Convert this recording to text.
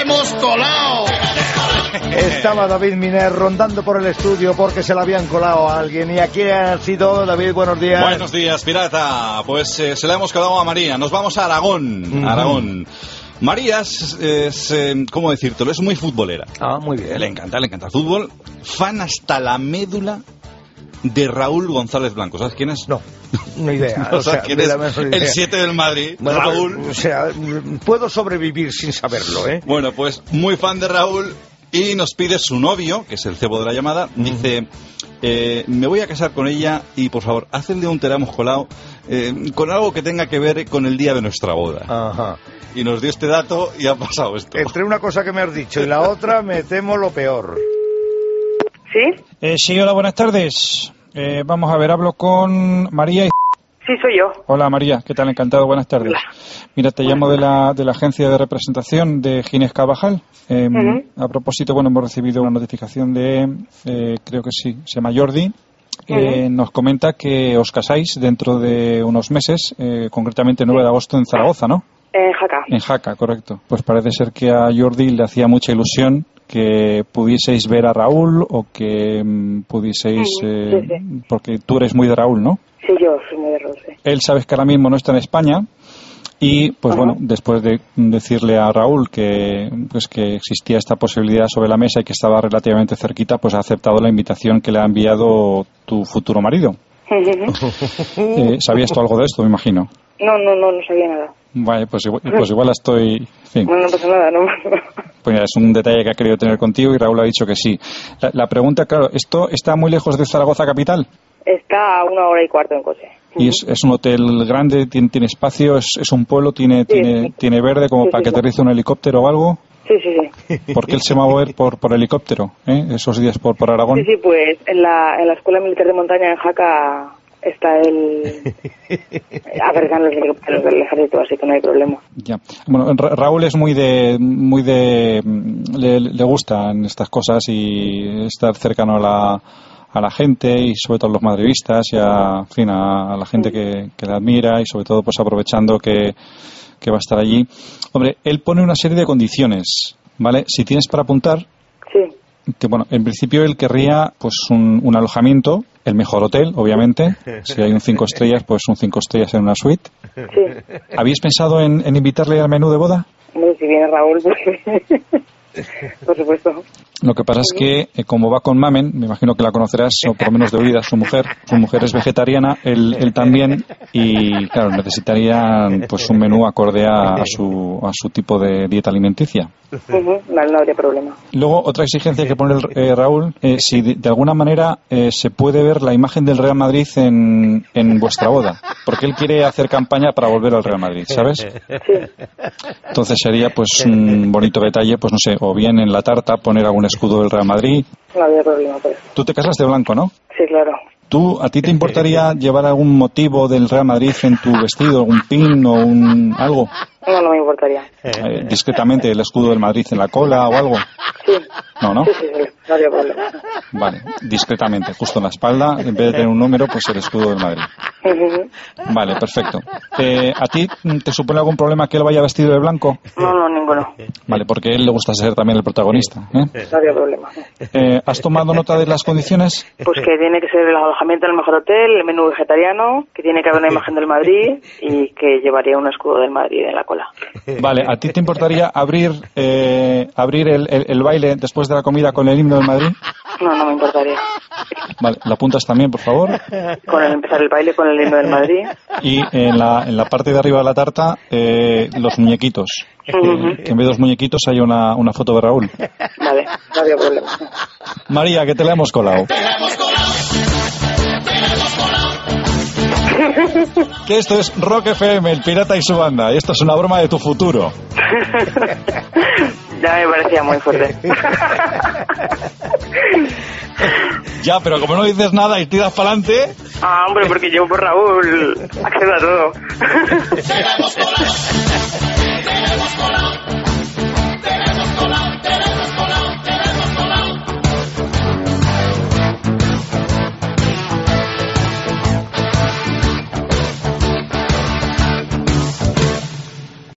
hemos colado! Estaba David Miner rondando por el estudio porque se le habían colado a alguien. ¿Y aquí ha sido, David? Buenos días. Buenos días, pirata. Pues se la hemos colado a María. Nos vamos a Aragón. Aragón. María es ¿cómo decírtelo? Es muy futbolera. Ah, muy bien. Le encanta el fútbol. Fan hasta la médula de Raúl González Blanco. ¿Sabes quién es? No idea. ¿No sabes quién es? El 7 del Madrid, bueno, Raúl. Pues, o sea, puedo sobrevivir sin saberlo, ¿eh? Bueno, pues muy fan de Raúl. Y nos pide su novio, que es el cebo de la llamada, dice, me voy a casar con ella y por favor, haz el de un te la hemos colado con algo que tenga que ver con el día de nuestra boda. Ajá. Y nos dio este dato y ha pasado esto. Entre una cosa que me has dicho y la otra me temo lo peor. ¿Sí? Sí, hola, buenas tardes. Vamos a ver, hablo con María. Sí, soy yo. Hola María, ¿qué tal? Encantado, buenas tardes. Hola. Mira, te llamo de la agencia de representación de Ginés Carvajal. A propósito, bueno, hemos recibido una notificación de, creo que sí, se llama Jordi. Nos comenta que os casáis dentro de unos meses, concretamente el 9 de agosto en Zaragoza, ¿no? En Jaca. En Jaca, correcto. Pues parece ser que a Jordi le hacía mucha ilusión que pudieseis ver a Raúl o que pudieseis... sí. Porque tú eres muy de Raúl, ¿no? Sí, yo soy muy de Raúl, sí. Él sabes que ahora mismo no está en España y, pues bueno, después de decirle a Raúl que existía esta posibilidad sobre la mesa y que estaba relativamente cerquita, pues ha aceptado la invitación que le ha enviado tu futuro marido. ¿Sabías tú algo de esto, me imagino? No sabía nada. Vale, pues igual estoy... En fin. No pasa nada, no. Pues mira, es un detalle que ha querido tener contigo y Raúl ha dicho que sí. La pregunta, claro, ¿esto está muy lejos de Zaragoza capital? Está a 1 hora y cuarto en coche. ¿Y es un hotel grande, tiene espacio, es un pueblo, tiene verde como para que aterrice un helicóptero o algo? Sí. ¿Por qué él se va a mover por helicóptero esos días por Aragón? Sí, pues en la Escuela Militar de Montaña en Jaca está él agarrando los helicópteros del ejército, así que no hay problema. Ya. Bueno, Raúl es le gustan estas cosas y estar cercano a la gente y sobre todo a los madridistas y a la gente que le admira y sobre todo pues aprovechando que va a estar allí. Hombre, él pone una serie de condiciones, ¿vale? Si tienes para apuntar, sí. Que bueno, en principio él querría pues un alojamiento, el mejor hotel, obviamente. Si hay un 5 estrellas, pues un 5 estrellas en una suite. Sí. ¿Habéis pensado en invitarle al menú de boda? Hombre, si viene Raúl, pues... Por supuesto. Lo que pasa es que, como va con Mamen, me imagino que la conocerás, o por lo menos de oídas, su mujer es vegetariana, él también, y claro, necesitarían pues un menú acorde a su tipo de dieta alimenticia. Vale, no habría problema. Luego, otra exigencia que pone Raúl, si de alguna manera se puede ver la imagen del Real Madrid en vuestra boda, porque él quiere hacer campaña para volver al Real Madrid, ¿sabes? Sí. Entonces sería pues un bonito detalle, pues no sé, o bien en la tarta poner algún escudo del Real Madrid. No había problema, pues. Tú te casas de blanco, ¿no? Sí, claro. ¿A ti te importaría llevar algún motivo del Real Madrid en tu vestido, algún pin o algo? No me importaría. Discretamente el escudo del Madrid en la cola o algo. Sí. ¿No? Sí, no había problema. Vale, discretamente, justo en la espalda, en vez de tener un número, pues el escudo del Madrid. Vale, perfecto. ¿A ti te supone algún problema que él vaya vestido de blanco? No, ninguno. Vale, porque a él le gusta ser también el protagonista. No había problema. ¿Has tomado nota de las condiciones? Pues que tiene que ser el alojamiento en el mejor hotel, el menú vegetariano, que tiene que haber una imagen del Madrid y que llevaría un escudo del Madrid en la cola. Vale, ¿a ti te importaría abrir el baile después de la comida con el himno del Madrid? No me importaría. Vale, ¿lo apuntas también, por favor? Empezar el baile con el himno del Madrid. Y en la parte de arriba de la tarta, los muñequitos. Que en vez de los muñequitos hay una foto de Raúl. Vale, no había problema. María, que te la hemos colado. Que esto es Rock FM, el pirata y su banda. Y esto es una broma de tu futuro. Ya me parecía muy fuerte. Ya, pero como no dices nada y tiras para adelante... Hombre, porque yo por Raúl accedo a todo.